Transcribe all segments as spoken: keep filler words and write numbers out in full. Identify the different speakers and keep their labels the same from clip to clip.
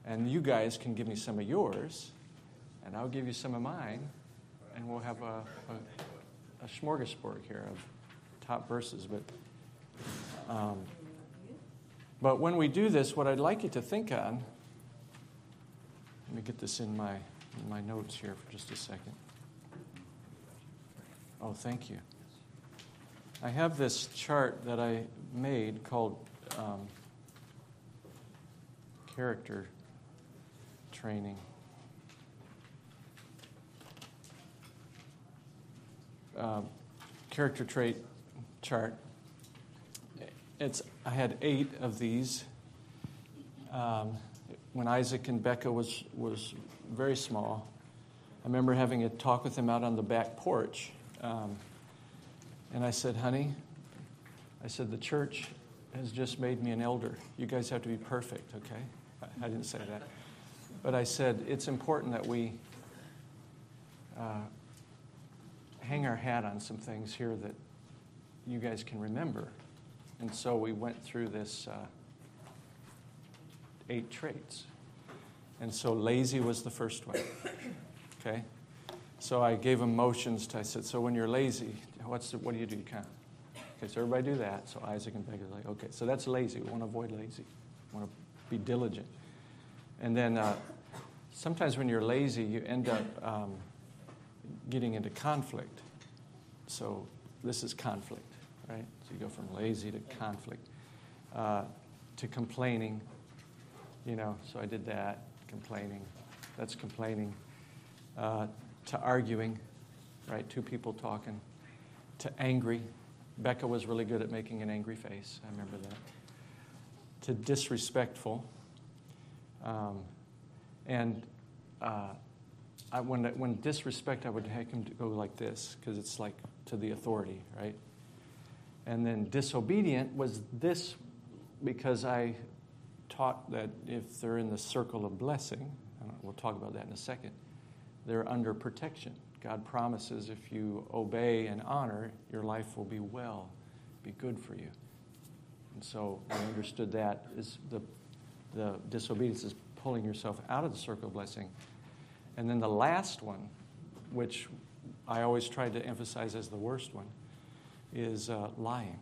Speaker 1: And you guys can give me some of yours, and I'll give you some of mine, and we'll have a, a, a smorgasbord here of top verses. But um, but when we do this, what I'd like you to think on, let me get this in my in my notes here for just a second. Oh, thank you. I have this chart that I made called um, character training. Uh, character trait chart. It's I had eight of these um, when Isaac and Becca was was very small. I remember having a talk with them out on the back porch, um, and I said, "Honey," I said, "the church has just made me an elder. You guys have to be perfect, okay?" I, I didn't say that, but I said it's important that we uh, hang our hat on some things here that you guys can remember. And so we went through this uh, eight traits. And so lazy was the first one, okay? So I gave them motions. To, I said, so when you're lazy, what's the, what do you do? You kind of, okay, so everybody do that. So Isaac and Becca are like, okay, so that's lazy. We want to avoid lazy. We want to be diligent. And then uh, sometimes when you're lazy, you end up um, getting into conflict. So this is conflict. Right? So you go from lazy to conflict, uh, to complaining, you know, so I did that, complaining, that's complaining, uh, to arguing, right, two people talking, to angry. Becca was really good at making an angry face, I remember that. To disrespectful, um, and uh, I, when, when disrespect, I would have him to go like this, because it's like to the authority, right? And then disobedient was this, because I taught that if they're in the circle of blessing, I don't know, we'll talk about that in a second, they're under protection. God promises if you obey and honor, your life will be well, be good for you. And so I understood that is the, the disobedience is pulling yourself out of the circle of blessing. And then the last one, which I always tried to emphasize as the worst one, is uh, lying.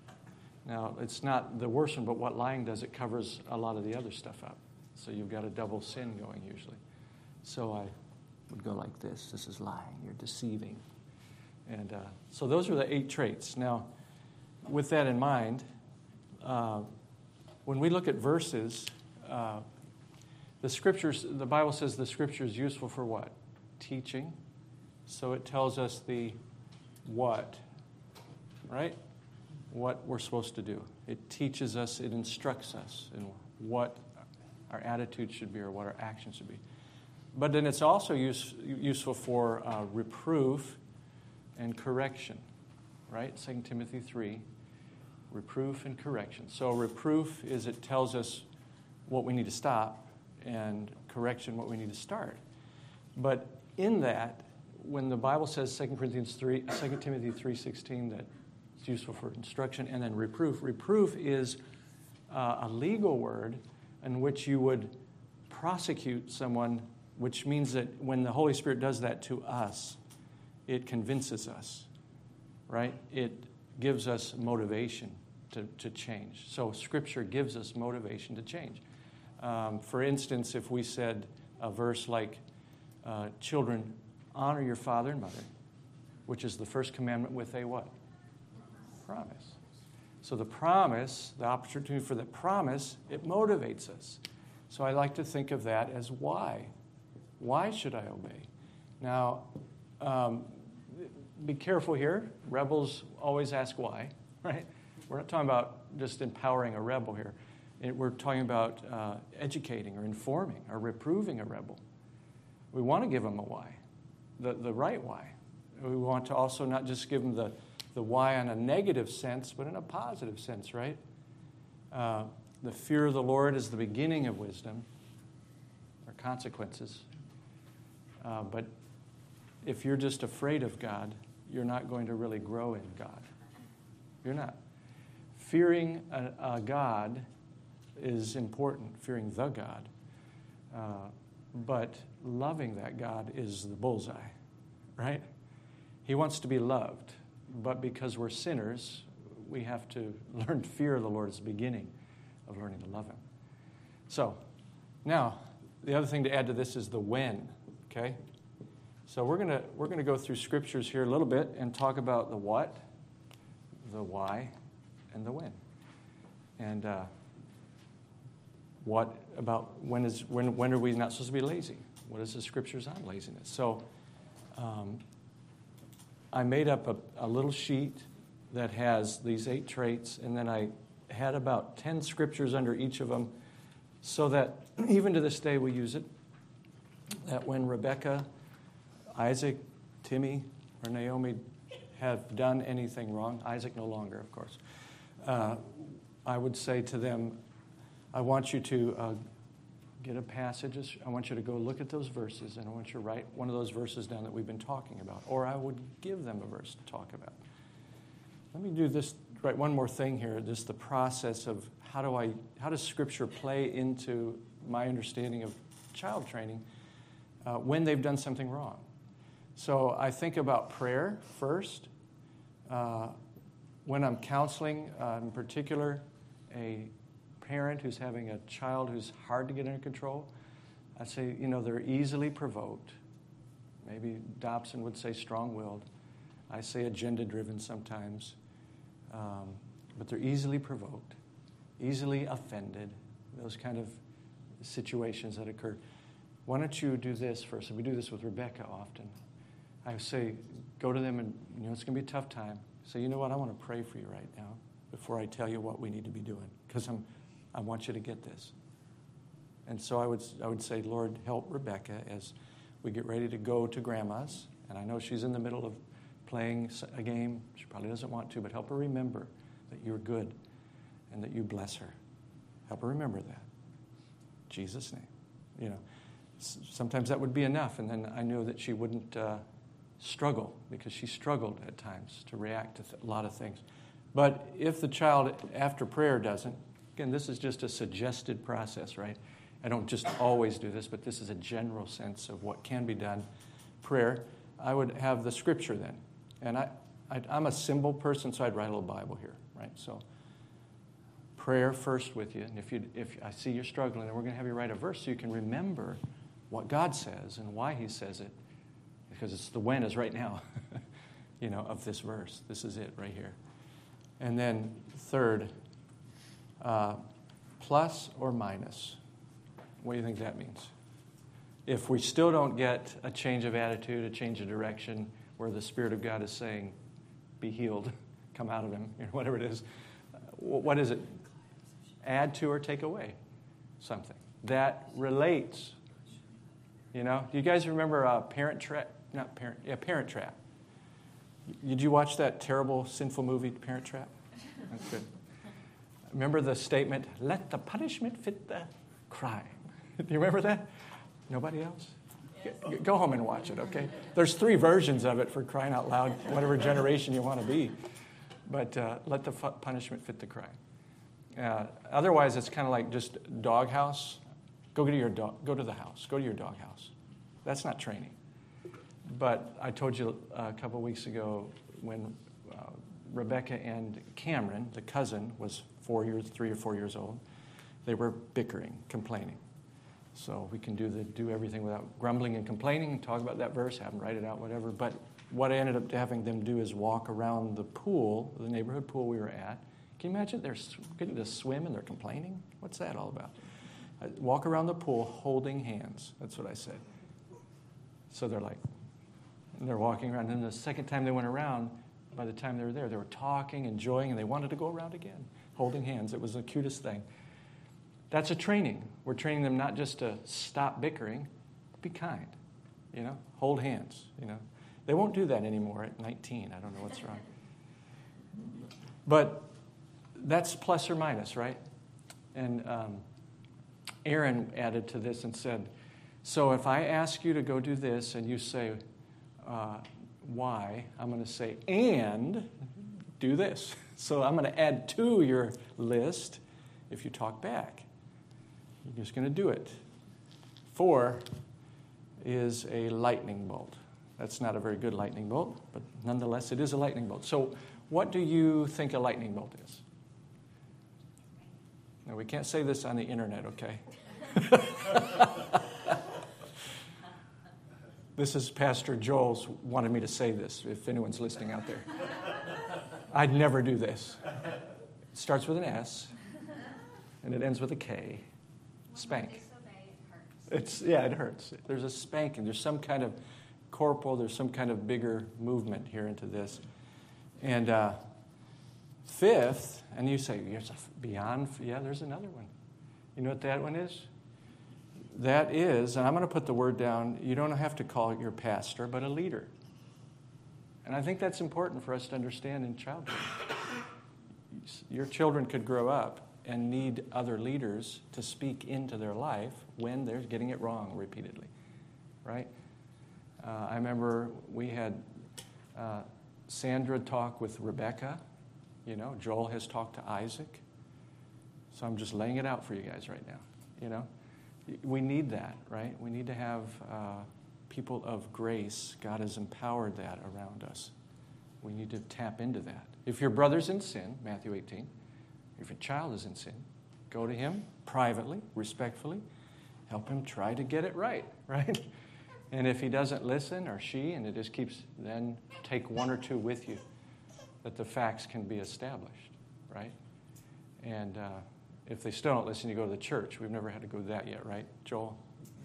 Speaker 1: Now, it's not the worst one, but what lying does, it covers a lot of the other stuff up. So you've got a double sin going usually. So I would go like this. This is lying. You're deceiving. And uh, so those are the eight traits. Now, with that in mind, uh, when we look at verses, uh, the scriptures, the Bible says the scripture is useful for what? Teaching. So it tells us the what, right? What we're supposed to do. It teaches us, it instructs us in what our attitude should be or what our actions should be. But then it's also use, useful for uh, reproof and correction, right? Second Timothy three, reproof and correction. So reproof is it tells us what we need to stop, and correction what we need to start. But in that, when the Bible says Second Corinthians three, Second Timothy three sixteen that it's useful for instruction, and then reproof. Reproof is uh, a legal word in which you would prosecute someone, which means that when the Holy Spirit does that to us, it convinces us, right? It gives us motivation to, to change. So Scripture gives us motivation to change. Um, for instance, if we said a verse like, uh, children, honor your father and mother, which is the first commandment with a what? Promise. So the promise, the opportunity for the promise, it motivates us. So I like to think of that as why. Why should I obey? Now, um, be careful here. Rebels always ask why, right? We're not talking about just empowering a rebel here. It, we're talking about uh, educating or informing or reproving a rebel. We want to give them a why, the, the right why. We want to also not just give them the, the why in a negative sense, but in a positive sense, right? Uh, the fear of the Lord is the beginning of wisdom, or consequences. Uh, but if you're just afraid of God, you're not going to really grow in God. You're not. Fearing a, a God is important, fearing the God. Uh, but loving that God is the bullseye, right? He wants to be loved, but because we're sinners, we have to learn to fear the Lord as the beginning of learning to love him. So, now, the other thing to add to this is the when, okay? So we're going to we're going to go through scriptures here a little bit and talk about the what, the why, and the when. And uh, what about when is when when are we not supposed to be lazy? What is the scriptures on laziness? So um, I made up a, a little sheet that has these eight traits, and then I had about ten scriptures under each of them, so that even to this day we use it. That when Rebecca, Isaac, Timmy, or Naomi have done anything wrong, Isaac no longer, of course, uh, I would say to them, I want you to uh, get a passage. I want you to go look at those verses, and I want you to write one of those verses down that we've been talking about. Or I would give them a verse to talk about. Let me do this, right, one more thing here, just the process of how do I, how does Scripture play into my understanding of child training uh, when they've done something wrong. So I think about prayer first. Uh, when I'm counseling, uh, in particular, a parent who's having a child who's hard to get under control, I say, you know, they're easily provoked. Maybe Dobson would say strong-willed. I say agenda-driven sometimes. Um, but they're easily provoked, easily offended, those kind of situations that occur. Why don't you do this first? And we do this with Rebecca often. I say, go to them and, you know, it's going to be a tough time. Say, you know what, I want to pray for you right now before I tell you what we need to be doing, because I'm, I want you to get this. And so I would, I would say, Lord, help Rebecca as we get ready to go to Grandma's. And I know she's in the middle of playing a game. She probably doesn't want to, but help her remember that you're good and that you bless her. Help her remember that. In Jesus' name. You know, sometimes that would be enough, and then I knew that she wouldn't uh, struggle, because she struggled at times to react to th- a lot of things. But if the child, after prayer, doesn't, again, this is just a suggested process, right? I don't just always do this, but this is a general sense of what can be done. Prayer, I would have the scripture then. And I, I, I'm a symbol person, so I'd write a little Bible here, right? So prayer first with you. And if you, if I see you're struggling, then we're going to have you write a verse so you can remember what God says and why he says it. Because it's the when is right now, you know, of this verse. This is it right here. And then third, uh, plus or minus. What do you think that means? If we still don't get a change of attitude, a change of direction, where the Spirit of God is saying, be healed, come out of him, you know, whatever it is, what is it? Add to or take away something that relates. You know, do you guys remember uh, Parent Trap? Not Parent, yeah, Parent Trap. Did you watch that terrible, sinful movie, Parent Trap? That's good. Remember the statement, let the punishment fit the crime. Do you remember that? Nobody else? Yes. Go home and watch it, okay? There's three versions of it, for crying out loud, whatever generation you want to be. But uh, let the fu- punishment fit the crime. Uh, otherwise, it's kind of like just doghouse. Go to your dog. Go to the house. Go to your doghouse. That's not training. But I told you a couple weeks ago when uh, Rebecca and Cameron, the cousin, was four years, three or four years old. They were bickering, complaining. So we can do the do everything without grumbling and complaining, talk about that verse, have them write it out, whatever. But what I ended up having them do is walk around the pool, the neighborhood pool we were at. Can you imagine they're getting to swim and they're complaining? What's that all about? I walk around the pool holding hands. That's what I said. So they're like, and they're walking around. And then the second time they went around, by the time they were there, they were talking, enjoying, and they wanted to go around again, holding hands. It was the cutest thing. That's a training. We're training them not just to stop bickering, but be kind, you know, hold hands, you know. They won't do that anymore at nineteen. I don't know what's wrong. But that's plus or minus, right? And um, Aaron added to this and said, so if I ask you to go do this and you say, uh, why, I'm going to say, and do this. So I'm going to add to your list if you talk back. You're just going to do it. four is a lightning bolt. That's not a very good lightning bolt, but nonetheless, it is a lightning bolt. So what do you think a lightning bolt is? Now, we can't say this on the internet, okay? This is Pastor Joel's wanted me to say this, if anyone's listening out there. I'd never do this. It starts with an S, and it ends with a K. Spank. It's yeah, it hurts. There's a spanking. There's some kind of corporal, there's some kind of bigger movement here into this. And uh, fifth, and you say, there's a beyond, yeah, there's another one. You know what that one is? That is, and I'm going to put the word down, you don't have to call it your pastor, but a leader. And I think that's important for us to understand in childhood. Your children could grow up and need other leaders to speak into their life when they're getting it wrong repeatedly, right? Uh, I remember we had uh, Sandra talk with Rebecca. You know, Joel has talked to Isaac. So I'm just laying it out for you guys right now, you know. We need that, right? We need to have uh, people of grace. God has empowered that around us. We need to tap into that. If your brother's in sin, Matthew eighteen, if a child is in sin, go to him privately, respectfully, help him try to get it right, right? And if he doesn't listen, or she, and it just keeps, then take one or two with you, that the facts can be established, right? And uh, if they still don't listen, you go to the church. We've never had to go to that yet, right, Joel?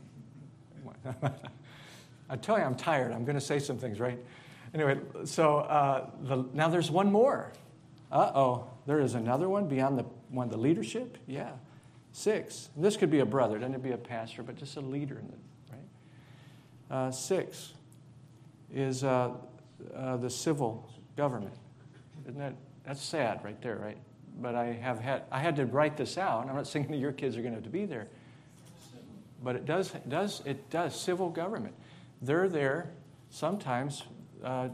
Speaker 1: I tell you, I'm tired. I'm going to say some things, right? Anyway, so uh, the, now there's one more. Uh-oh, there is another one beyond the one, the leadership? Yeah, six. This could be a brother. Doesn't be a pastor, but just a leader, in the, right? Uh, six is uh, uh, the civil government. Isn't that, that's sad right there, right? But I have had I had to write this out. I'm not saying that your kids are going to have to be there, but it does it does it does civil government. They're there sometimes. Uh,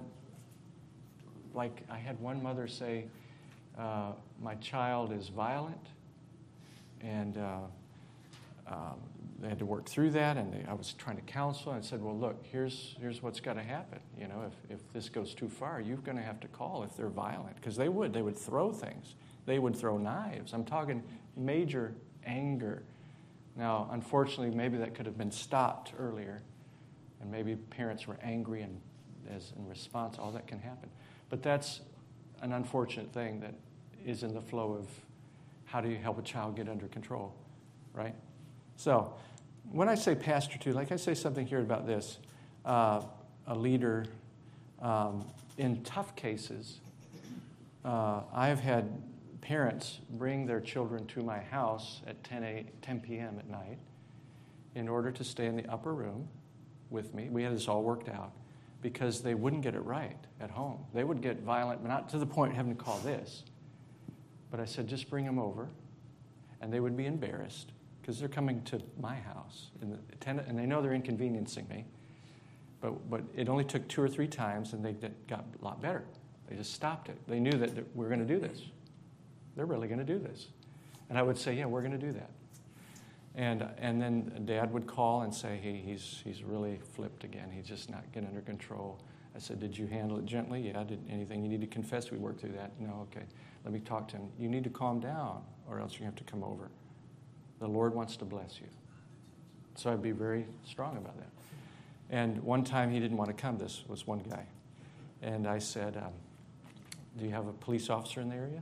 Speaker 1: like I had one mother say, uh, "My child is violent," and uh, um, they had to work through that. And they, I was trying to counsel, and I said, "Well, look, here's here's what's got to happen. You know, if if this goes too far, you're going to have to call if they're violent, because they would they would throw things." They would throw knives. I'm talking major anger. Now, unfortunately, maybe that could have been stopped earlier, and maybe parents were angry, and as in response, all that can happen. But that's an unfortunate thing that is in the flow of how do you help a child get under control, right? So, when I say pastor too, like I say something here about this, uh, a leader um, in tough cases, uh, I've had parents bring their children to my house at ten p.m. at night in order to stay in the upper room with me. We had this all worked out because they wouldn't get it right at home. They would get violent, but not to the point of having to call this. But I said, just bring them over. And they would be embarrassed because they're coming to my house. In the ten, and they know they're inconveniencing me. But, but it only took two or three times, and they got a lot better. They just stopped it. They knew that we're going to do this. They're really going to do this. And I would say, yeah, we're going to do that. And and then Dad would call and say, hey, he's he's really flipped again. He's just not getting under control. I said, did you handle it gently? Yeah. Did anything you need to confess? We worked through that. No, okay. Let me talk to him. You need to calm down, or else you have to come over. The Lord wants to bless you. So I'd be very strong about that. And one time he didn't want to come. This was one guy. And I said, um, do you have a police officer in the area?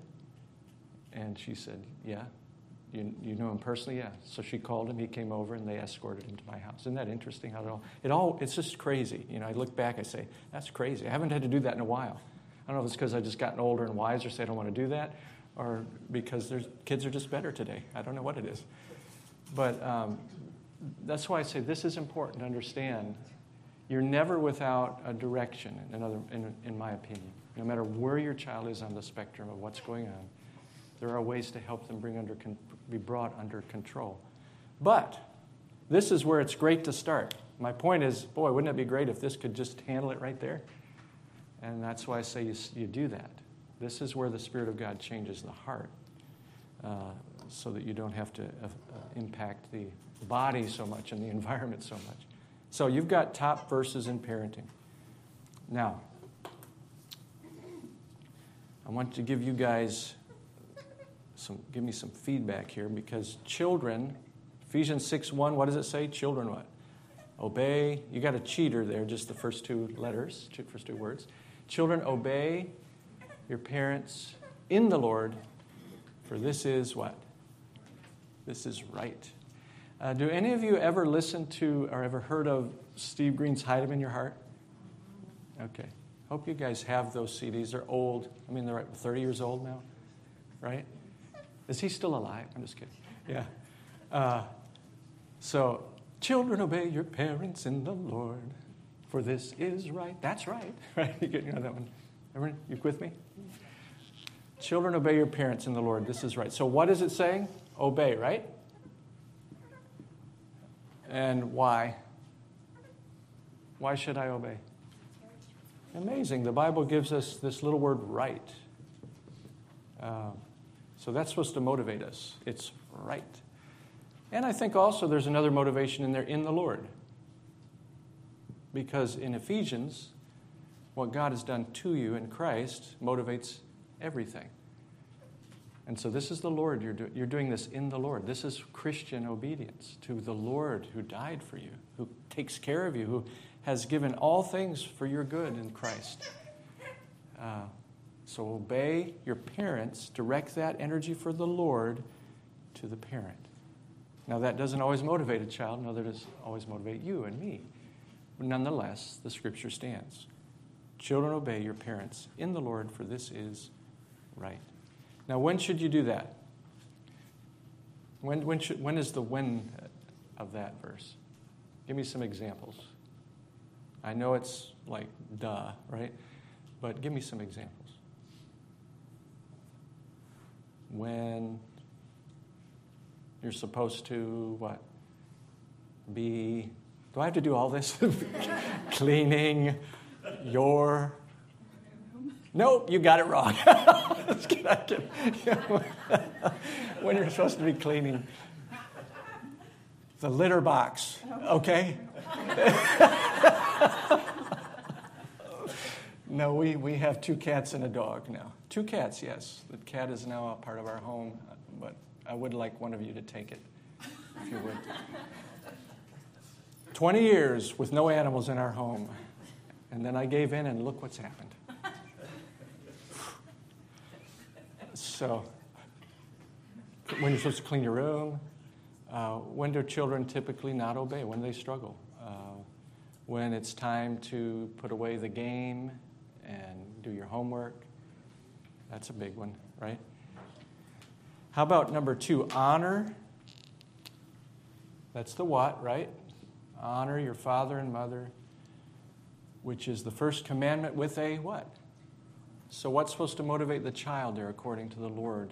Speaker 1: And she said, yeah. You, you know him personally? Yeah. So she called him. He came over, and they escorted him to my house. Isn't that interesting? How it all, it all, it's just crazy. You know, I look back, I say, that's crazy. I haven't had to do that in a while. I don't know if it's because I've just gotten older and wiser, so I don't want to do that, or because there's, kids are just better today. I don't know what it is. But um, that's why I say this is important to understand. You're never without a direction, in, another, in, in my opinion. No matter where your child is on the spectrum of what's going on, there are ways to help them bring under con- be brought under control. But this is where it's great to start. My point is, boy, wouldn't it be great if this could just handle it right there? And that's why I say you, you do that. This is where the Spirit of God changes the heart uh, so that you don't have to uh, impact the body so much and the environment so much. So you've got top verses in parenting. Now, I want to give you guys some, give me some feedback here, because children, Ephesians six one, what does it say? Children what? Obey. You got a cheater there, just the first two letters, first two words. Children, obey your parents in the Lord, for this is what? This is right. Uh, do any of you ever listen to or ever heard of Steve Green's Hide 'Em in Your Heart? Okay. Hope you guys have those C Ds. They're old. I mean, they're thirty years old now, right? Is he still alive? I'm just kidding. Yeah. Uh, so, children, obey your parents in the Lord, for this is right. That's right. Right? You know that one. Everyone, you with me? Children, obey your parents in the Lord. This is right. So what is it saying? Obey, right? And why? Why should I obey? Amazing. The Bible gives us this little word, right. Uh, so that's supposed to motivate us. It's right. And I think also there's another motivation in there, in the Lord. Because in Ephesians, what God has done to you in Christ motivates everything. And so this is the Lord. You're, do, you're doing this in the Lord. This is Christian obedience to the Lord who died for you, who takes care of you, who has given all things for your good in Christ. Uh, so obey your parents. Direct that energy for the Lord to the parent. Now, that doesn't always motivate a child. No, that doesn't always motivate you and me. But nonetheless, the Scripture stands. Children, obey your parents in the Lord, for this is right. Now, when should you do that? When, when, should, when is the when of that verse? Give me some examples. I know it's like, duh, right? But give me some examples. When you're supposed to, what? Be, do I have to do all this? Cleaning your, nope, you got it wrong. When you're supposed to be cleaning the litter box, okay? No, we, we have two cats and a dog now. Two cats, yes. The cat is now a part of our home, but I would like one of you to take it, if you would. twenty years with no animals in our home. And then I gave in, and look what's happened. So, when you're supposed to clean your room, uh, when do children typically not obey? When they struggle? Uh, when it's time to put away the game and do your homework? That's a big one, right? How about number two, honor? That's the what, right? Honor your father and mother, which is the first commandment with a what? So what's supposed to motivate the child there according to the Lord?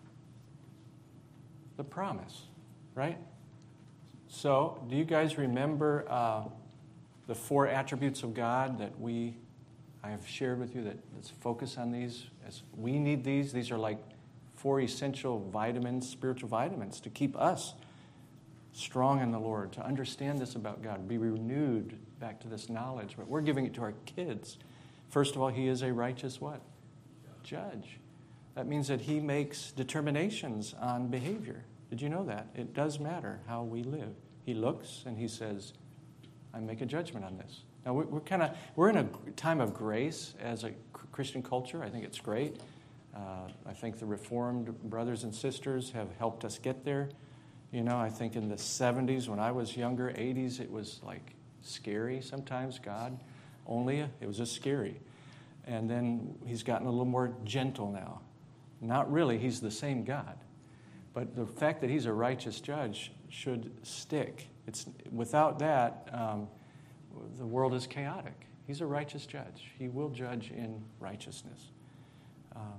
Speaker 1: The promise, right? So do you guys remember uh, the four attributes of God that we, I have shared with you, that let's focus on these. As we need these. These are like four essential vitamins, spiritual vitamins, to keep us strong in the Lord, to understand this about God, be renewed back to this knowledge. But we're giving it to our kids. First of all, he is a righteous what? Judge. That means that he makes determinations on behavior. Did you know that? It does matter how we live. He looks and he says, I make a judgment on this. Now, we're, we're kind of, we're in a time of grace as a Christian culture. I think it's great. Uh, I think the Reformed brothers and sisters have helped us get there. You know, I think in the seventies, when I was younger, eighties, it was like scary sometimes, God only. It was just scary. And then he's gotten a little more gentle now. Not really, he's the same God. But the fact that he's a righteous judge should stick. It's without that, um, the world is chaotic. He's a righteous judge. He will judge in righteousness. Um,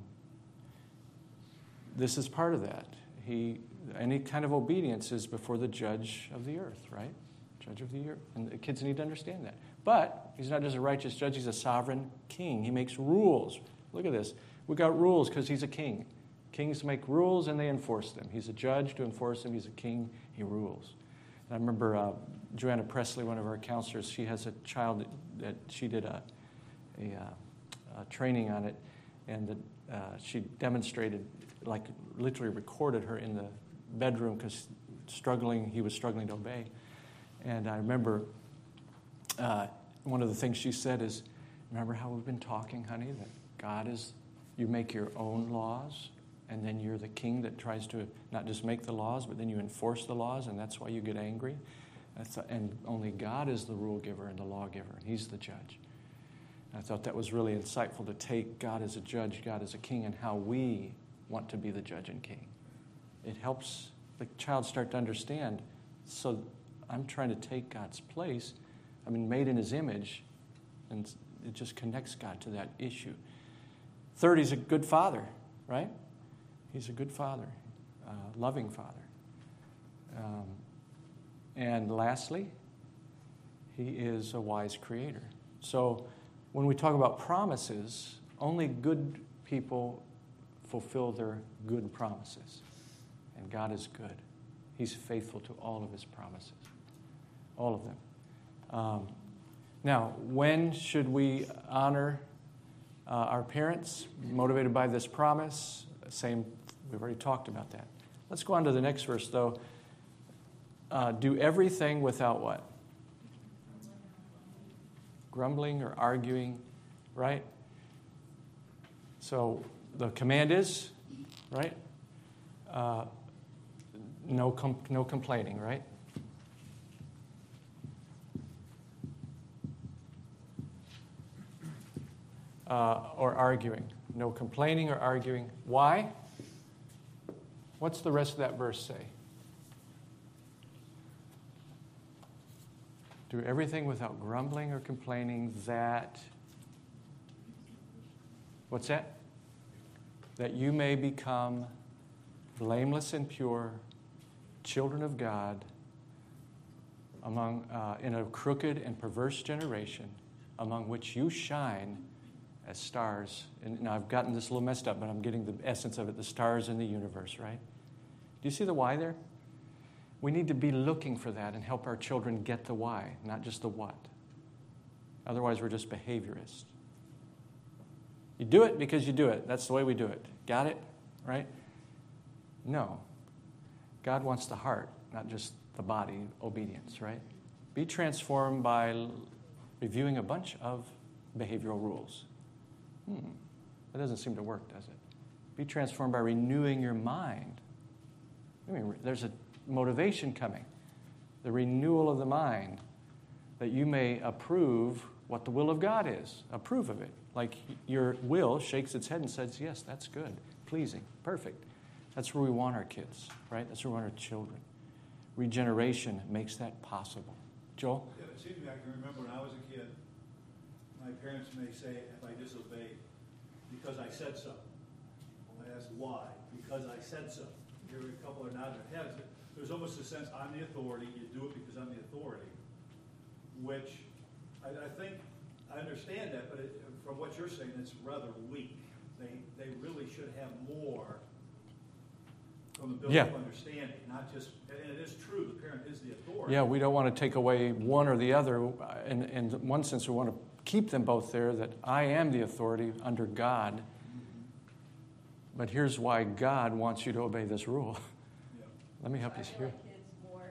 Speaker 1: this is part of that. He, any kind of obedience is before the judge of the earth, right? Judge of the earth. And the kids need to understand that. But he's not just a righteous judge, he's a sovereign king. He makes rules. Look at this. We got rules because he's a king. Kings make rules and they enforce them. He's a judge to enforce them. He's a king. He rules. I remember uh, Joanna Presley, one of our counselors, she has a child that, that she did a, a, uh, a training on it, and that, uh, she demonstrated, like literally recorded her in the bedroom because struggling, he was struggling to obey. And I remember uh, one of the things she said is, remember how we've been talking, honey, that God is, you make your own laws, and then you're the king that tries to not just make the laws, but then you enforce the laws, and that's why you get angry. That's, and only God is the rule giver and the lawgiver, and he's the judge. And I thought that was really insightful to take God as a judge, God as a king, and how we want to be the judge and king. It helps the child start to understand, so I'm trying to take God's place. I mean, made in his image, and it just connects God to that issue. Third, he's a good father, right? He's a good father, uh, loving father. Um, and lastly, he is a wise creator. So when we talk about promises, only good people fulfill their good promises. And God is good. He's faithful to all of his promises. All of them. Um, now, when should we honor uh, our parents? Motivated by this promise. Same, we've already talked about that. Let's go on to the next verse, though. Uh, do everything without what? Grumbling or arguing, right? So the command is, right? Uh, no, com- no complaining, right? Uh, or arguing. No complaining or arguing. Why? What's the rest of that verse say? Do everything without grumbling or complaining, that... What's that? That you may become blameless and pure, children of God, among uh, in a crooked and perverse generation, among which you shine as stars. And now I've gotten this a little messed up, but I'm getting the essence of it, the stars in the universe, right? Do you see the why there? We need to be looking for that and help our children get the why, not just the what. Otherwise, we're just behaviorists. You do it because you do it. That's the way we do it. Got it? Right? No. God wants the heart, not just the body, obedience, right? Be transformed by reviewing a bunch of behavioral rules. Hmm. That doesn't seem to work, does it? Be transformed by renewing your mind. I mean, there's a motivation coming. The renewal of the mind, that you may approve what the will of God is. Approve of it. Like your will shakes its head and says, yes, that's good, pleasing, perfect. That's where we want our kids, right? That's where we want our children. Regeneration makes that possible. Joel?
Speaker 2: Yeah, it seems to me I can remember when I was a kid, my parents may say, if I disobeyed, because I said so. I asked why? Because I said so. Here a couple are nodding their heads. There's almost a sense, I'm the authority, you do it because I'm the authority, which I, I think, I understand that, but it, from what you're saying, it's rather weak. They they really should have more from the building
Speaker 1: yeah.
Speaker 2: of understanding, not just, and it is true, the parent is the authority.
Speaker 1: Yeah, we don't want to take away one or the other. In, in one sense, we want to keep them both there, that I am the authority under God. Mm-hmm. But here's why God wants you to obey this rule.
Speaker 2: Yeah.
Speaker 1: Let me help
Speaker 3: so
Speaker 1: you
Speaker 3: I
Speaker 1: here.
Speaker 3: Like kids more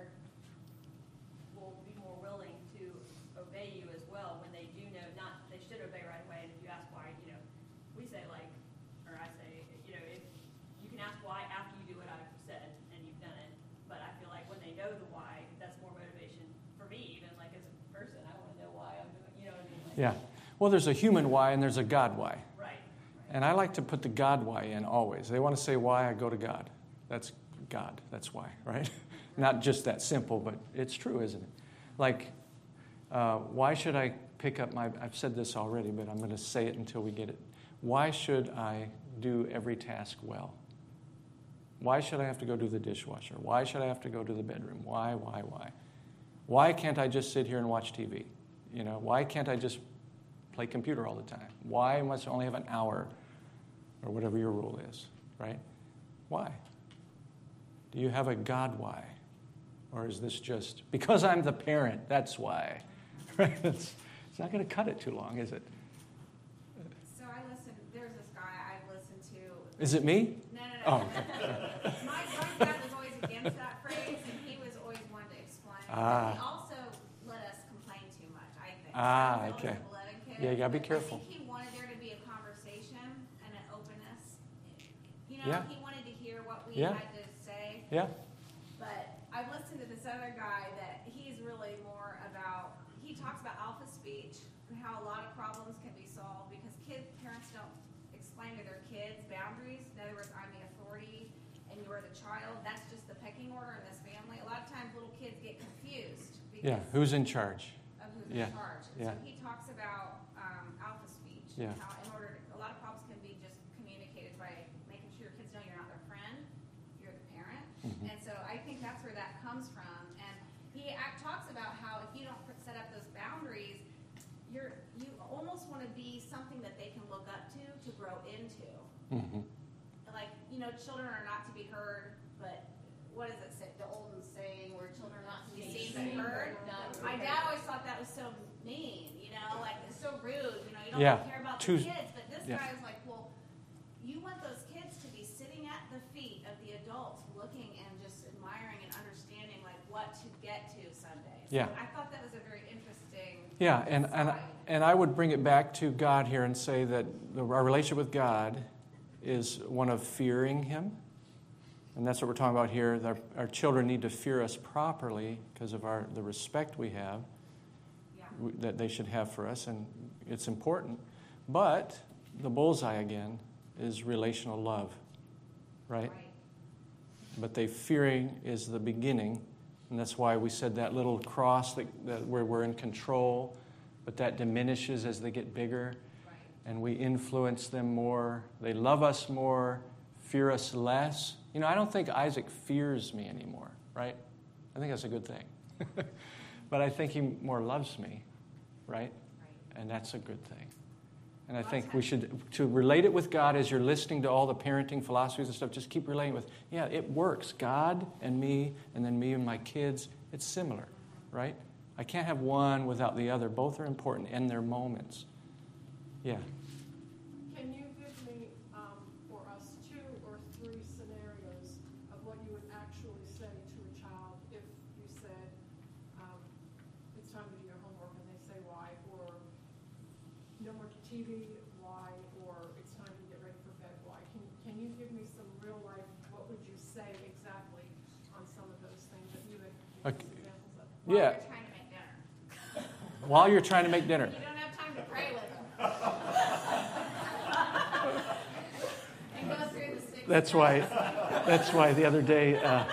Speaker 3: will be more willing to obey you as well when they do know, not they should obey right away. And if you ask why, you know, we say like, or I say, you know, if you can ask why after you do what I've said and you've done it. But I feel like when they know the why, that's more motivation for me. Even like as a person, I want to know why I'm doing. You know what I mean? Like,
Speaker 1: Yeah. Well, there's a human why and there's a God why.
Speaker 3: Right. right.
Speaker 1: And I like to put the God why in always. They want to say why, I go to God. That's God. That's why, right? Not just that simple, but it's true, isn't it? Like, uh, why should I pick up my... I've said this already, but I'm going to say it until we get it. Why should I do every task well? Why should I have to go do the dishwasher? Why should I have to go to the bedroom? Why, why, why? Why can't I just sit here and watch T V? You know, why can't I just play computer all the time? Why must I only have an hour or whatever your rule is, right? Why? Do you have a God why? Or is this just, because I'm the parent, that's why? Right? It's, it's not going to cut it too long, is it?
Speaker 4: So I listened, there's this guy I listened to.
Speaker 1: Is it me?
Speaker 4: No, no, no.
Speaker 1: Oh.
Speaker 4: My, my dad was always against that phrase, and he was always one to explain.
Speaker 1: Ah.
Speaker 4: But he also let us complain too much, I think.
Speaker 1: Ah,
Speaker 4: I was
Speaker 1: okay.
Speaker 4: always a blooded kid,
Speaker 1: Yeah, you gotta be
Speaker 4: but
Speaker 1: careful.
Speaker 4: I think he wanted there to be a conversation and an openness. You know,
Speaker 1: Yeah.
Speaker 4: he wanted to hear what we
Speaker 1: Yeah.
Speaker 4: had to say.
Speaker 1: Yeah.
Speaker 4: But I've listened to this other guy that he's really more about, he talks about alpha speech and how a lot of problems can be solved because kid parents don't explain to their kids boundaries. In other words, I'm the authority and you are the child. That's just the pecking order in this family. A lot of times little kids get confused
Speaker 1: Yeah.
Speaker 4: because
Speaker 1: Who's in charge?
Speaker 4: of who's
Speaker 1: Yeah.
Speaker 4: in charge. And
Speaker 1: Yeah.
Speaker 4: so he talks about um, alpha speech.
Speaker 1: Yeah.
Speaker 4: How in order, a lot of problems can be just communicated by making sure your kids know you're not their friend, you're the parent.
Speaker 1: Mhm.
Speaker 4: And so I think that's where that comes from. And he act, talks about how if you don't put, set up those boundaries, you're you almost want to be something that they can look up to to grow into.
Speaker 1: Mm-hmm.
Speaker 4: Like, you know, children are not to be heard, but what does it say? The old saying where children are not to be seen but heard. My dad always thought that was so mean, you know, like it's so rude. You know, you don't
Speaker 1: Yeah.
Speaker 4: care about
Speaker 1: Too-
Speaker 4: the kids, but this
Speaker 1: yeah.
Speaker 4: guy is like, well, you want those kids to be sitting at the feet of the adults, looking and just admiring and understanding like what to get to someday. So
Speaker 1: Yeah.
Speaker 4: I thought that was a very interesting.
Speaker 1: Yeah, and, and,
Speaker 4: side.
Speaker 1: and I would bring it back to God here and say that the, our relationship with God is one of fearing Him. And that's what we're talking about here. Our, our children need to fear us properly because of our the respect we have,
Speaker 4: Yeah.
Speaker 1: w- that they should have for us, and it's important. But the bullseye again is relational love, right?
Speaker 4: Right.
Speaker 1: But they fearing is the beginning, and that's why we said that little cross that, that where we're in control, but that diminishes as they get bigger,
Speaker 4: Right.
Speaker 1: and we influence them more. They love us more, fear us less. You know, I don't think Isaac fears me anymore, right? I think that's a good thing. But I think he more loves me, right?
Speaker 4: Right.
Speaker 1: And that's a good thing. And I think we should, to relate it with God as you're listening to all the parenting philosophies and stuff, just keep relating with, yeah, it works. God and me, and then me and my kids, it's similar, right? I can't have one without the other. Both are important in their moments. Yeah.
Speaker 5: Can you give me, um, for us, two or three scenarios of what you would actually say to a child if you said, um, it's time to do your homework, and they say why, or no more T V, why, or it's time to get ready for bed, why? Can, can you give me some real life, what would you say exactly on some of those things that you would give
Speaker 1: Okay.
Speaker 5: us examples of?
Speaker 4: While
Speaker 1: Yeah.
Speaker 4: you're trying to make dinner.
Speaker 1: While you're trying to make dinner.
Speaker 4: You don't have time to pray with them. And go through the six.
Speaker 1: That's why, that's why the other day, uh,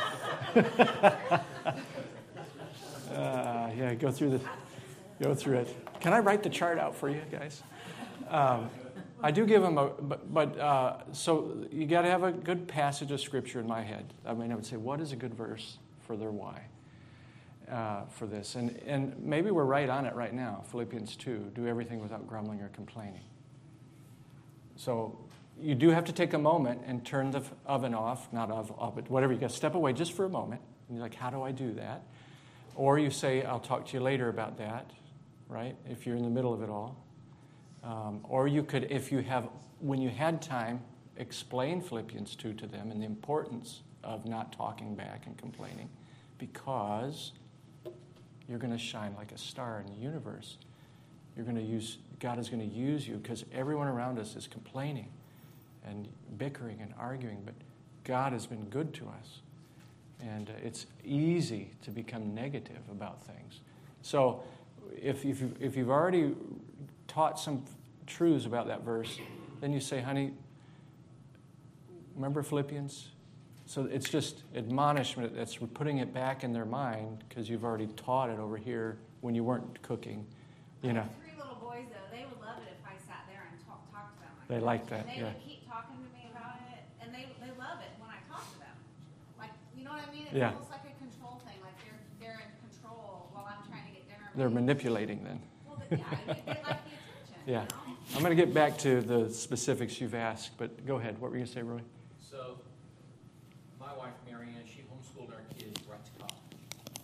Speaker 1: uh, yeah, go through the, go through it. Can I write the chart out for you guys? Um, I do give them a, but, but uh, so you got to have a good passage of scripture in my head. I mean, I would say, what is a good verse for their why? Uh, for this. And, and maybe we're right on it right now. Philippians two, do everything without grumbling or complaining. So you do have to take a moment and turn the oven off, not off, off but whatever. You got to step away just for a moment. And you're like, how do I do that? Or you say, I'll talk to you later about that, right? If you're in the middle of it all. Um, or you could, if you have, when you had time, explain Philippians two to them and the importance of not talking back and complaining, because you're going to shine like a star in the universe. You're going to use, God is going to use you because everyone around us is complaining and bickering and arguing, but God has been good to us. And uh, it's easy to become negative about things. So if, if, you, if you've already taught some truths about that verse, then you say, honey, remember Philippians? So it's just admonishment. That's putting it back in their mind because you've already taught it over here when you weren't cooking. You know,
Speaker 4: Three little boys, though, they would love it if I sat there and talk, talk to them. Like
Speaker 1: They
Speaker 4: that.
Speaker 1: like that,
Speaker 4: And they
Speaker 1: yeah.
Speaker 4: would keep talking to me about it, and they, they love it when I talk to them. Like, you know what I mean? It's
Speaker 1: Yeah.
Speaker 4: almost like a control thing. Like they're they're in control while I'm trying to get dinner.
Speaker 1: they're
Speaker 4: ready.
Speaker 1: manipulating then.
Speaker 4: Well, but yeah, they, they like the attention.
Speaker 1: Yeah.
Speaker 4: You know?
Speaker 1: I'm going to get back to the specifics you've asked, but go ahead. What were you going to say, Roy?
Speaker 6: So, my wife, Marianne, she homeschooled our kids right to college.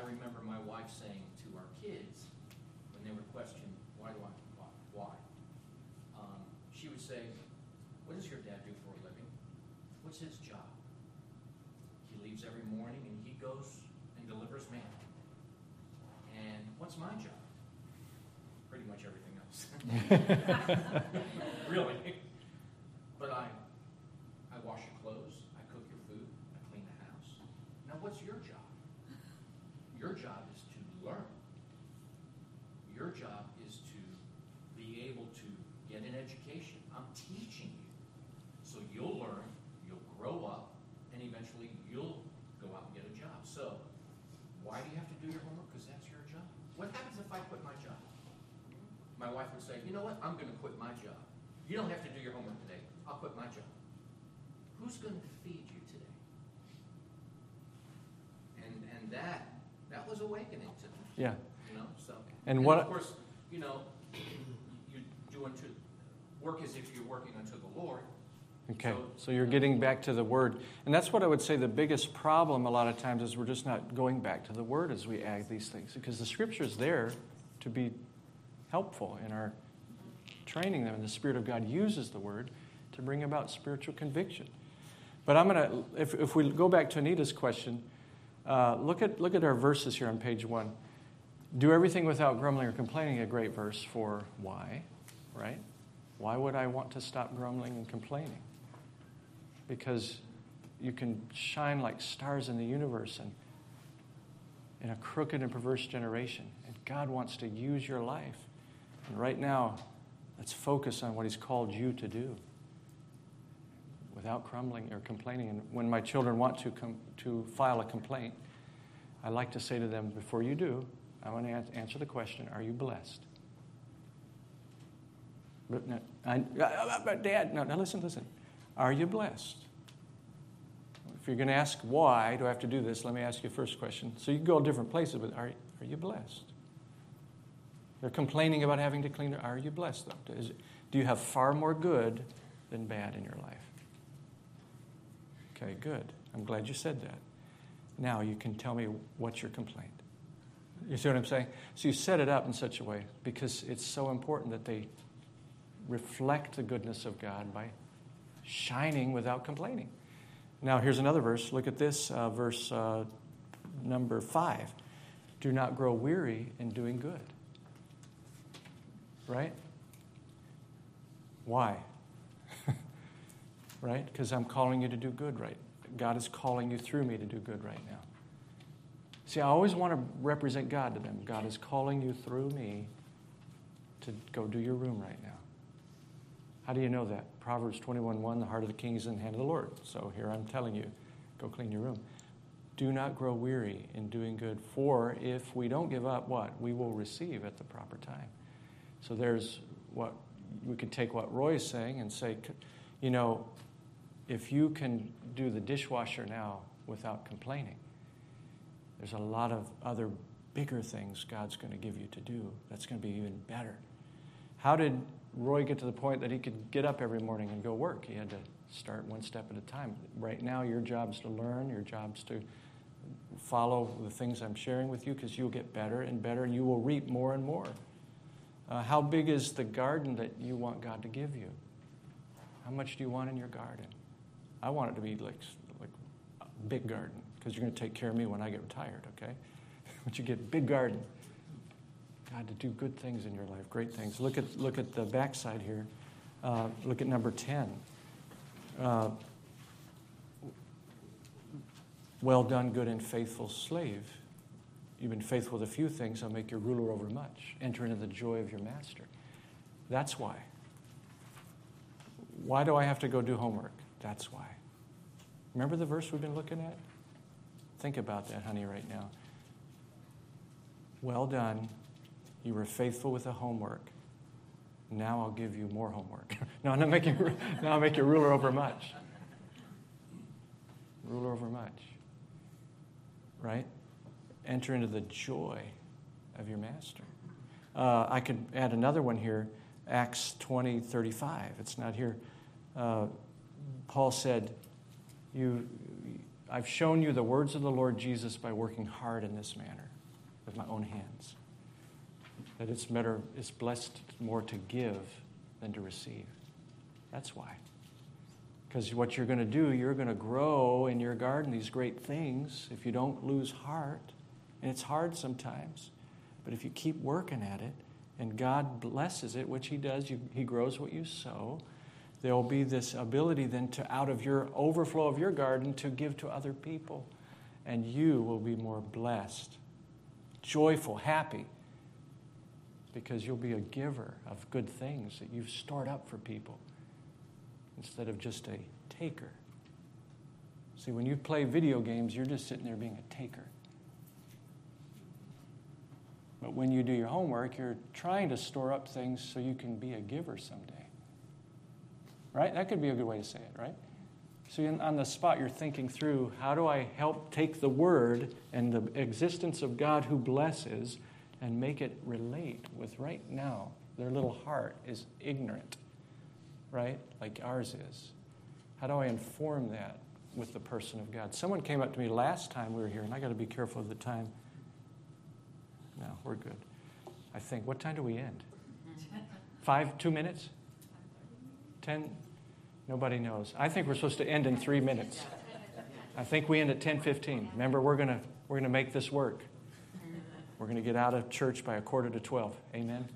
Speaker 6: remember my wife saying to our kids, when they would question, why do I, why? why? Um, she would say, what does your dad do for a living? What's his job? He leaves every morning and he goes and delivers mail. And what's my job? Pretty much everything else. Really. But I, I wash your clothes, I cook your food, I clean the house. Now what's your job? Your job is to learn. Your job is to be able to get an education. I'm teaching you. So you'll learn, you'll grow up, and eventually you'll go out and get a job. So why do you have to do your homework? Because that's your job. What happens if I quit my job? My wife would say, you know what? I'm going to quit my job. You don't have to do your homework today. I'll quit my job. Who's going to feed you today? And and that that was awakening to me.
Speaker 1: Yeah.
Speaker 6: You know, so
Speaker 1: And what-
Speaker 6: of course, you know, you do unto work as if you're working unto the Lord.
Speaker 1: Okay,
Speaker 6: So-
Speaker 1: so you're getting back to the Word. And that's what I would say the biggest problem a lot of times is we're just not going back to the Word as we add these things. Because the Scripture is there to be helpful in our training them. And the Spirit of God uses the Word to bring about spiritual conviction. But I'm going to, if, if we go back to Anita's question, uh, look at look at our verses here on page one. Do everything without grumbling or complaining, a great verse for why, right? Why would I want to stop grumbling and complaining? Because you can shine like stars in the universe and in a crooked and perverse generation. And God wants to use your life. And right now, let's focus on what He's called you to do without grumbling or complaining. And when my children want to com- to file a complaint, I like to say to them, before you do, I want to an- answer the question, are you blessed? But, no, I, but Dad, no, now listen, listen. Are you blessed? If you're going to ask why do I have to do this, let me ask you a first question. So you can go different places, but are, are you blessed? They're complaining about having to clean. Are you blessed, though? Is, do you have far more good than bad in your life? Okay, good. I'm glad you said that. Now you can tell me what's your complaint. You see what I'm saying? So you set it up in such a way because it's so important that they reflect the goodness of God by shining without complaining. Now here's another verse. Look at this, uh, verse uh, number five. Do not grow weary in doing good. Right? Why? Right? Because I'm calling you to do good right. God is calling you through me to do good right now. See, I always want to represent God to them. God is calling you through me to go do your room right now. How do you know that? Proverbs twenty-one one, the heart of the king is in the hand of the Lord. So here I'm telling you, go clean your room. Do not grow weary in doing good, for if we don't give up, what? We will receive at the proper time. So there's what, we could take what Roy is saying and say, you know, if you can do the dishwasher now without complaining, there's a lot of other bigger things God's going to give you to do that's going to be even better. How did Roy get to the point that he could get up every morning and go work? He had to start one step at a time. Right now, your job's to learn, your job's to follow the things I'm sharing with you because you'll get better and better and you will reap more and more. Uh, how big is the garden that you want God to give you? How much do you want in your garden? I want it to be like, like a big garden because you're going to take care of me when I get retired, okay? But you get a big garden. God, to do good things in your life, great things. Look at look at the backside here. Uh, look at number ten. Uh, well done, good and faithful slave. You've been faithful with a few things, I'll make you ruler over much. Enter into the joy of your master. That's why. Why do I have to go do homework? That's why. Remember the verse we've been looking at? Think about that, honey, right now. Well done. You were faithful with the homework. Now I'll give you more homework. no, I'm not making, now I'll make you ruler over much. Ruler over much. Right? Enter into the joy of your master. Uh, I could add another one here, Acts twenty thirty-five. It's not here. Uh, Paul said, "You, I've shown you the words of the Lord Jesus by working hard in this manner." with my own hands. That it's better, it's blessed more to give than to receive. That's why. Because what you're going to do, you're going to grow in your garden these great things if you don't lose heart. And it's hard sometimes. But if you keep working at it, and God blesses it, which He does, you, He grows what you sow, there will be this ability then to, out of your overflow of your garden, to give to other people. And you will be more blessed, joyful, happy, because you'll be a giver of good things that you've stored up for people instead of just a taker. See, when you play video games, you're just sitting there being a taker. But when you do your homework, you're trying to store up things so you can be a giver someday. Right? That could be a good way to say it, right? So in, on the spot, you're thinking through, how do I help take the Word and the existence of God who blesses and make it relate with right now? Their little heart is ignorant, right? Like ours is. How do I inform that with the person of God? Someone came up to me last time we were here, and I got to be careful of the time. No, we're good. I think, what time do we end? Five, two minutes? Ten? Nobody knows. I think we're supposed to end in three minutes. I think we end at ten fifteen. Remember, we're going to we're gonna make this work. We're going to get out of church by a quarter to twelve. Amen?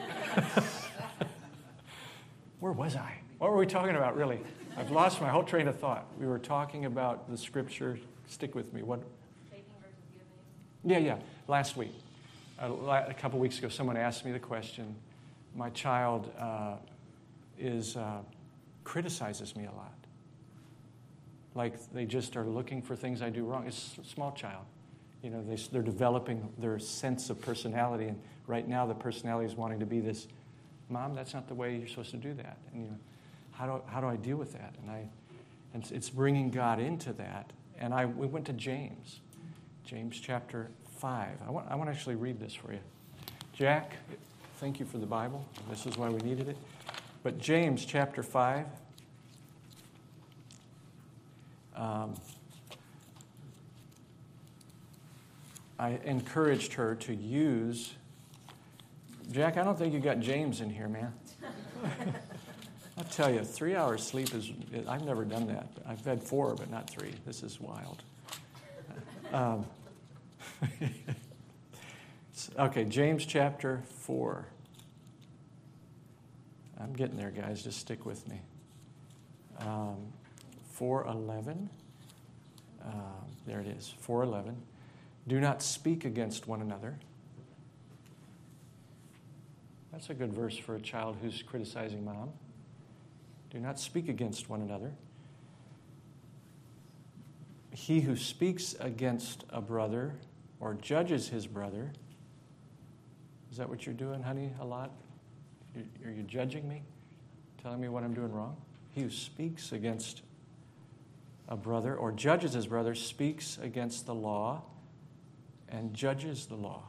Speaker 1: Where was I? What were we talking about, really? I've lost my whole train of thought. We were talking about the Scripture. Stick with me. What?
Speaker 3: Taking versus giving.
Speaker 1: Yeah, yeah. Last week. A couple weeks ago, someone asked me the question. My child uh, is uh, criticizes me a lot. Like they just are looking for things I do wrong. It's a small child. You know, they, they're developing their sense of personality, and right now the personality is wanting to be this, Mom, that's not the way you're supposed to do that. And you know, how do how do I deal with that? And I, and it's bringing God into that. And I we went to James, James chapter five. I want I want to actually read this for you. Jack, thank you for the Bible. This is why we needed it. But James chapter five. Um, I encouraged her to use. Jack, I don't think you got James in here, man. I'll tell you, three hours sleep is. I've never done that. I've had four, but not three. This is wild. Um, okay, James chapter four. I'm getting there, guys. Just stick with me. Um, four eleven. Uh, there it is. four eleven. Do not speak against one another. That's a good verse for a child who's criticizing mom. Do not speak against one another. He who speaks against a brother or judges his brother, is that what you're doing, honey, a lot? Are you judging me? Telling me what I'm doing wrong? He who speaks against a brother or judges his brother speaks against the law and judges the law.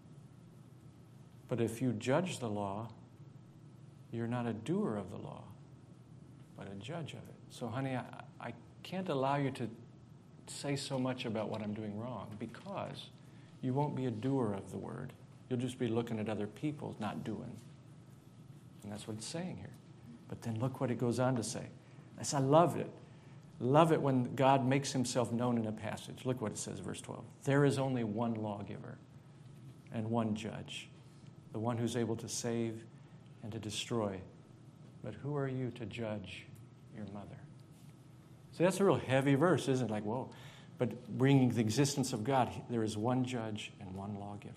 Speaker 1: But if you judge the law, you're not a doer of the law, but a judge of it. So, honey, I, I can't allow you to say so much about what I'm doing wrong, because you won't be a doer of the word. You'll just be looking at other people not doing. And that's what it's saying here. But then look what it goes on to say. I I love it. Love it when God makes himself known in a passage. Look what it says, verse twelve. There is only one lawgiver and one judge, the one who's able to save and to destroy. But who are you to judge your mother? See, that's a real heavy verse, isn't it? Like, whoa. But bringing the existence of God, there is one judge and one lawgiver.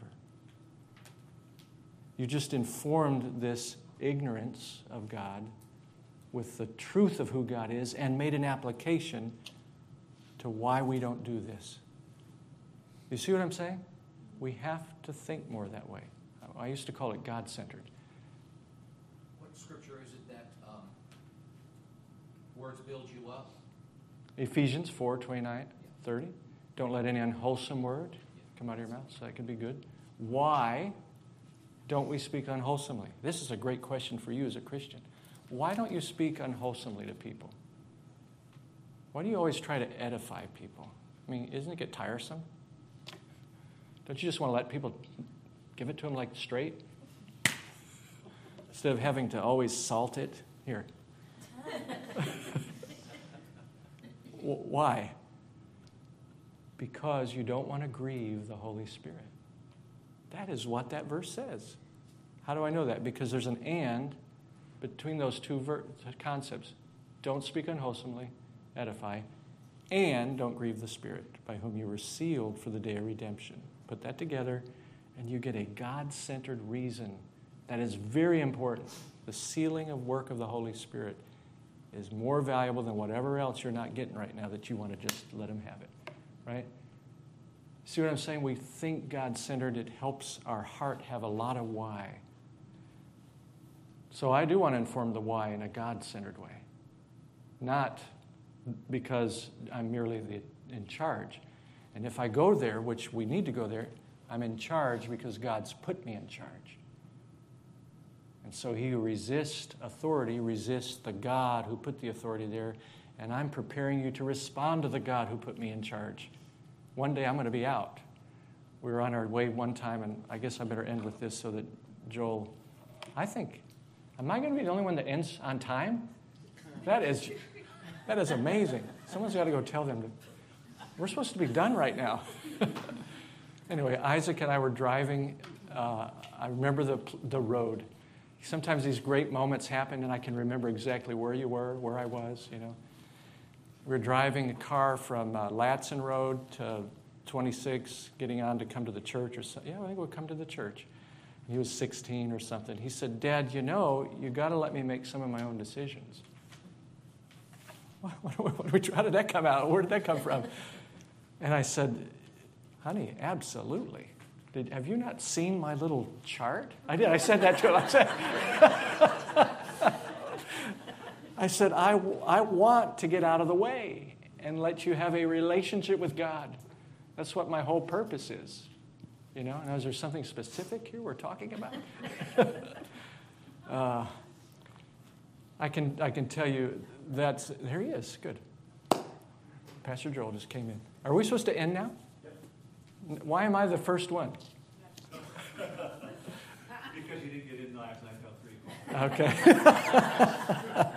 Speaker 1: You just informed this ignorance of God with the truth of who God is and made an application to why we don't do this. You see what I'm saying? We have to think more that way. I used to call it God-centered.
Speaker 6: What scripture is it that um, words build you up?
Speaker 1: Ephesians four, twenty-nine, thirty. Don't let any unwholesome word come out of your mouth, so that could be good. Why don't we speak unwholesomely? This is a great question for you as a Christian. Why don't you speak unwholesomely to people? Why do you always try to edify people? I mean, isn't it get tiresome? Don't you just want to let people give it to them like straight? Instead of having to always salt it. Here. Why? Because you don't want to grieve the Holy Spirit. That is what that verse says. How do I know that? Because there's an and between those two ver- concepts. Don't speak unwholesomely, edify, and don't grieve the Spirit, by whom you were sealed for the day of redemption. Put that together, and you get a God-centered reason. That is very important. The sealing of work of the Holy Spirit is more valuable than whatever else you're not getting right now that you want to just let Him have it, right? See what I'm saying? We think God-centered. It helps our heart have a lot of why. So I do want to inform the why in a God-centered way. Not because I'm merely the, in charge. And if I go there, which we need to go there, I'm in charge because God's put me in charge. And so he who resists authority resists the God who put the authority there. And I'm preparing you to respond to the God who put me in charge. One day I'm going to be out. We were on our way one time, and I guess I better end with this so that Joel, I think, am I going to be the only one that ends on time? That is, that is amazing. Someone's got to go tell them that we're supposed to be done right now. Anyway, Isaac and I were driving. Uh, I remember the the road. Sometimes these great moments happen, and I can remember exactly where you were, where I was, you know. We were driving a car from uh, Latson Road to twenty-six, getting on to come to the church or something. Yeah, I think we'll come to the church. He was sixteen or something. He said, Dad, you know, you got to let me make some of my own decisions. What, what, what, how did that come out? Where did that come from? And I said, honey, absolutely. Did, have you not seen my little chart? I did. I said that to him. I said, I, said I, I want to get out of the way and let you have a relationship with God. That's what my whole purpose is. You know, and is there something specific here we're talking about? uh, I can I can tell you that's, there he is. Good. Pastor Joel just came in. Are we supposed to end now? Why am I the first one?
Speaker 2: Because you didn't get in last, I felt three.
Speaker 1: Okay.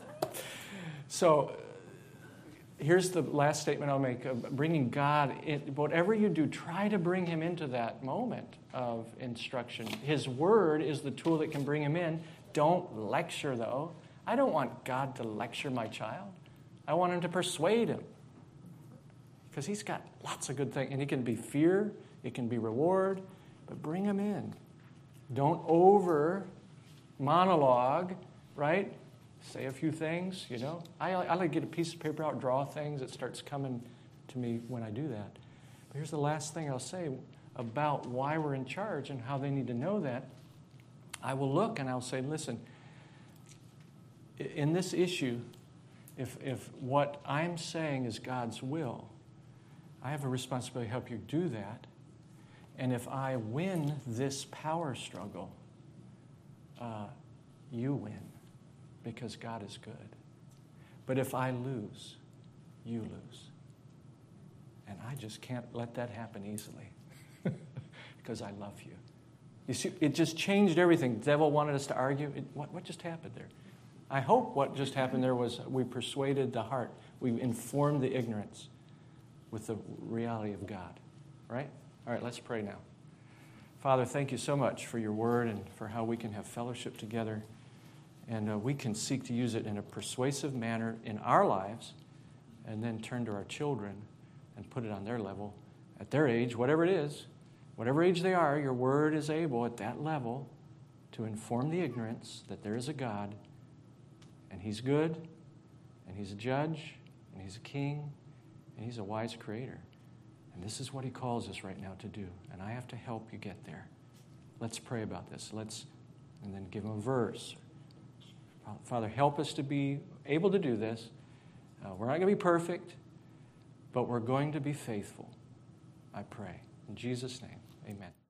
Speaker 1: So here's the last statement I'll make. Uh, bringing God in, whatever you do, try to bring him into that moment of instruction. His word is the tool that can bring him in. Don't lecture, though. I don't want God to lecture my child. I want him to persuade him. Because he's got lots of good things. And it can be fear, it can be reward, but bring him in. Don't over monologue, right? Say a few things, you know. I, I like to get a piece of paper out, draw things. It starts coming to me when I do that. But here's the last thing I'll say about why we're in charge and how they need to know that. I will look and I'll say, listen, in this issue, if if what I'm saying is God's will, I have a responsibility to help you do that. And if I win this power struggle, uh, you win because God is good. But if I lose, you lose. And I just can't let that happen easily because I love you. You see, it just changed everything. The devil wanted us to argue. It, what, what just happened there? I hope what just happened there was we persuaded the heart. We informed the ignorance with the reality of God, right? All right, let's pray now. Father, thank you so much for your word and for how we can have fellowship together. And uh, we can seek to use it in a persuasive manner in our lives and then turn to our children and put it on their level at their age, whatever it is. Whatever age they are, your word is able at that level to inform the ignorance that there is a God and he's good and he's a judge and he's a king and he's a wise creator. And this is what he calls us right now to do. And I have to help you get there. Let's pray about this. Let's, and then give him a verse. Father, help us to be able to do this. Uh, we're not going to be perfect, but we're going to be faithful. I pray. In Jesus' name, amen.